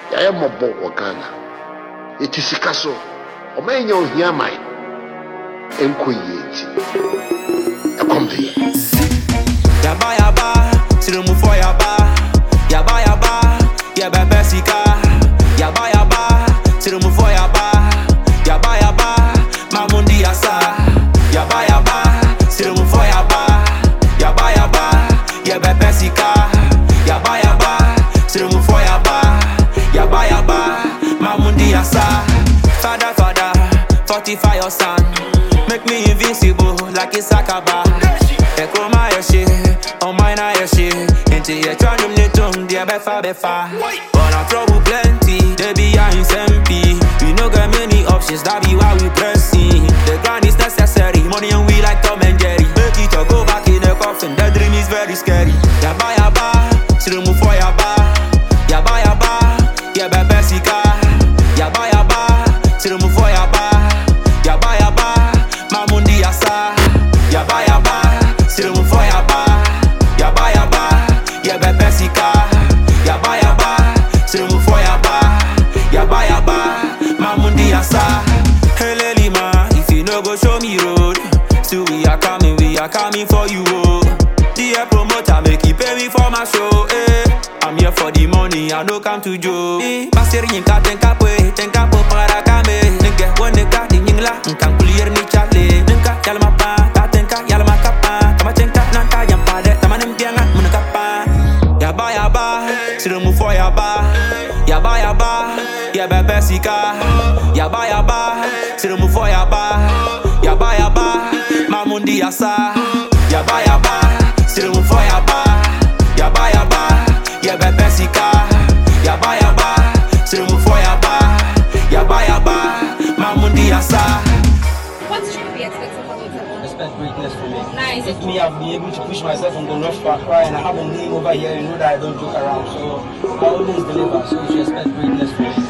I am a boy or Ghana. It is a castle. O man yo hear my enkoyeti. A combi. Yaba, sirumu for yaba. Yaba, yaba sika. Yaba, sirumu for yaba. Yaba, mamundi asa. Yaba, sirumu for yaba. Yaba, sika. Yaba, sirumu for yaba. Yaba, mamundi asa. Father, fortify your son. Make me invincible like a sakaba. Echo my shit, oh mine I shit. Into your channel, netum, dear befa. But I trouble plenty, they be in SMP. We no got many options, that be why we pressing. The grind is necessary, money and we like Tom and Jerry. Make it or go back in the coffin, the dream is very scary. Yaba, sirumu for yaba. Yaba, sika. Yaba, sirumu for yaba. Yaba, mamundi asa. Yaba, sirumu for yaba. Yaba, sika. Yaba, sirumu for yaba. Yaba, mamundi asa. Hey Lima, if you no go show me road, still we are coming for you. Oh. Dear promoter, make you pay me for my show. Eh. I'm here for the money, I no come to Joe. Passer yinka tenka po para kame. Nigga, one nigga di yingla, nkan kulier ni chale. Nigga, yalma pa, ta tenka, yalma kapa. Tama tenka, nanta yampade, tama nembianga, munakapa. Yaba, sirumu for yaba. Yaba, sika. Yaba, sirumu for yaba. Mamundi asa. Yaba, sirumu for yaba. Yaba, sika. Yaba, sirumu for yaba. Mamundi asa. What should we expect from you? Expect greatness from me. Nice. If me, I've been able to push myself and go rush for cry, and I have a name over here, you know that I don't joke around. So I always deliver. So you should expect greatness from me.